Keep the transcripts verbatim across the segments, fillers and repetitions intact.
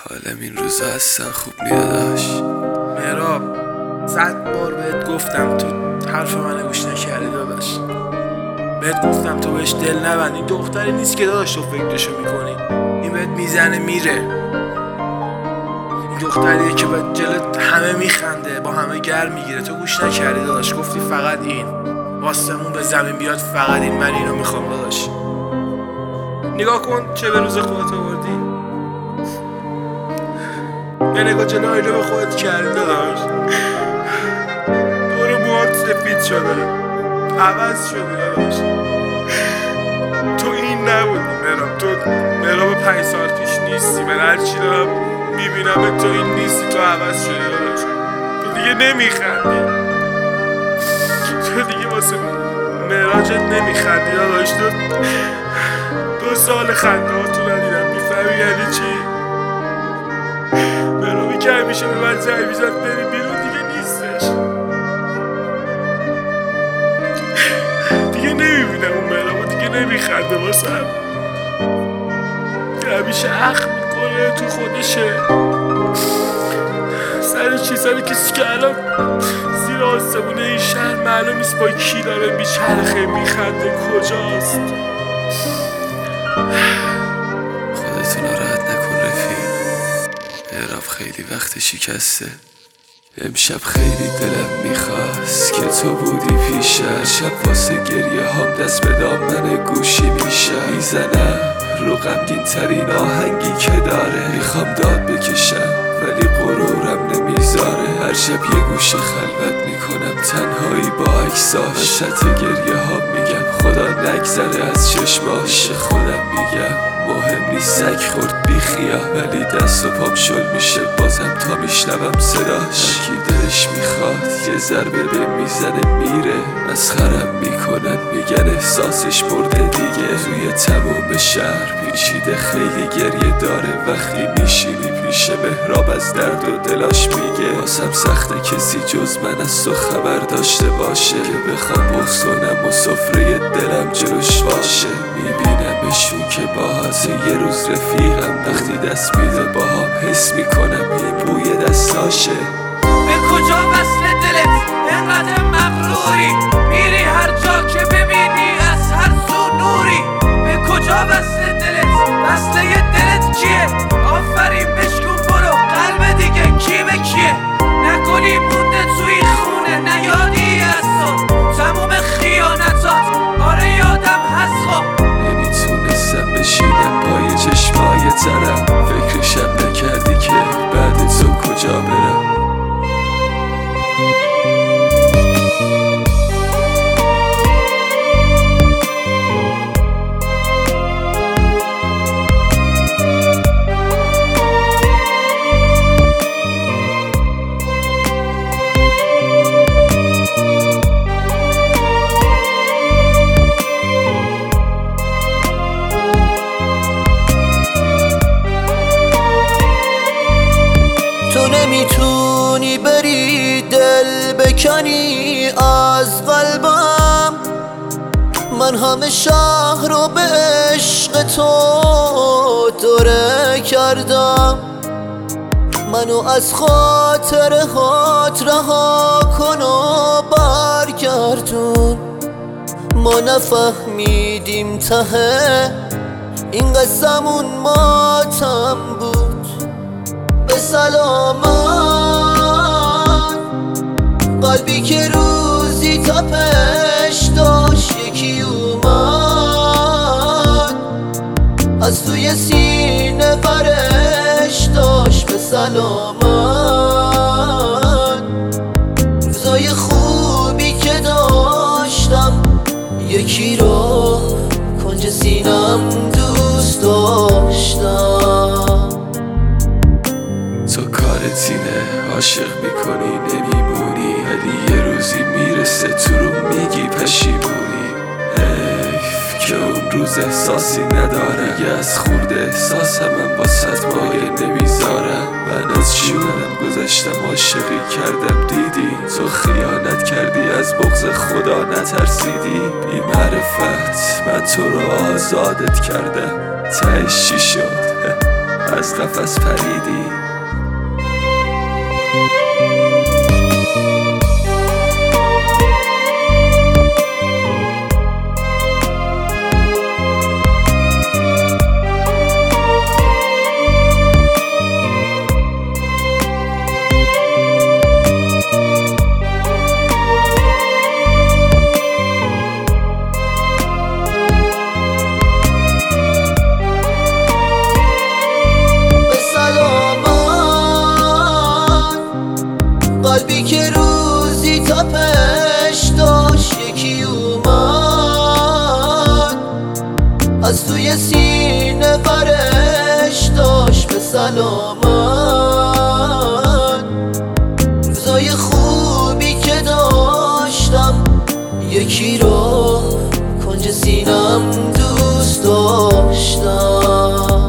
حالم این روزا اصلا خوب نیاداش. مهراب صد بار بهت گفتم تو حرف منو گوش نکردی داداش. بهت گفتم تو بهش دل نبند. این دختری نیست که داداش تو فکرشو میکنی. این بهت میزنه میره. این دختریه که باید جلت همه میخنده، با همه گر میگیره. تو گوش نکردی داداش. گفتی فقط این واسمون به زمین بیاد، فقط این، من اینو میخوام داداش. نگاه کن چه به روز خودت آوردی. یه نگاه جلو آینه به خودت کردی داداش. دور موهات سفید شده، عوض شده داداش. تو این نبودی مهراب. تو مهراب پنج سال پیش نیستی. من هرچی دارم میبینم تو این نیستی. تو عوض شده داداش. تو دیگه نمیخندی. تو دیگه واسه مهراجت نمیخندی داداش. تو دو سال خنده ها تو ندیدم. میفهمی یعنی چی؟ مهرابی که همیشه به من زنگ میزد بری بیرون دیگه نیستش. دیگه نمیبینم اون مهرابو. دیگه نمیخنده واسم. همیشه اخ میکنه تو خودشه سر چیزایی کسی که الان زیر آسمونه این شهر معلوم نیست با کی داره میچرخه میخنده کجاست. خودتو ناراحت نکن رفیق. مهراب خیلی وقت شکسته. امشب خیلی دلم میخواست که تو بودی پیشم. شب واسه گریه هم دست به دامن گوشی میشم. میزنم رو غمگین ترین آهنگی که داره. میخوام داد بکشم ولی غرورم نمیذاره. هر شب یه گوشه خلوت میکنم تنهایی با عکساش. وسط گریه ها میگم خدا نگذره از چشماش. خودم میگم مهم نیست سگ خورد بی خیال. ولی دست و پام شل میشه بازم تا میشنوم صداش. کی دلش میخواد یه ضربه به میزنه میره. مسخرم میکنن میگن احساسش برده دیگه. روی تموم شهر پیچیده خیلی گریه داره. وقتی میشینی پیش مهراب از درد و دلاش میگه. واسم سخته کسی جز من از تو خبر داشته باشه. که بخوام بغض کنم و سفره دلم جلوش باشه. میبینمشون که باهات یه روز رفیقم. وقتی دست میده باهام حس میکنم این بوی دستاشه. به کجا وصل دلت اینقدر مغروری؟ میری هر جا که ببینی از هر سو نوری. به کجا وصل دلت؟ وصله دلت کیه؟ آفرین بشکن برو قلب دیگه کی به کیه؟ نکنی مونده توی خونه نیادی از تو تموم خیانتات. آره یادم هست خب نمیتونستم بشینم پای چشمای ترم. فکرشم نکردی که بعد تو کجا برم. تو نمیتونی بری دل بکنی از قلبم. من همه شهر رو به عشق تو دوره کردم. منو از خاطر هات رها کن و برگردون. ما نفهمیدیم ته این قصمون ماتم بود. به سلامت قلبی که روزی تپش داشت یکی اومد از توی سینه برش داشت. به سلامت روزای خوبی که داشتم یکی رو کنج سینم دوست داشتم. تو کارت اینه عاشق میکنی نمیمونی. ولی یه روزی میرسه تو رو میگی پشیمونی. حیف که اون روز احساسی ندارم. یه از خورده احساسم من با صد مایه نمیذارم. من از جونم گذاشتم عاشقی کردم دیدی. تو خیانت کردی از بغض خدا نترسیدی. بی معرفت من تو رو آزادت کردم. تهش چی شد؟ از قفس پریدی. قلبی که روزی تپش داشت یکی اومد از توی سینه برش داشت به سلامت. روزای خوبی که داشتم یکی رو کنج سینم دوست داشتم.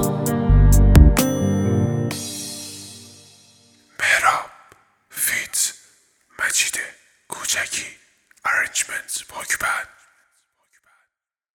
مجید کوچکی، Arrangements پاک بند.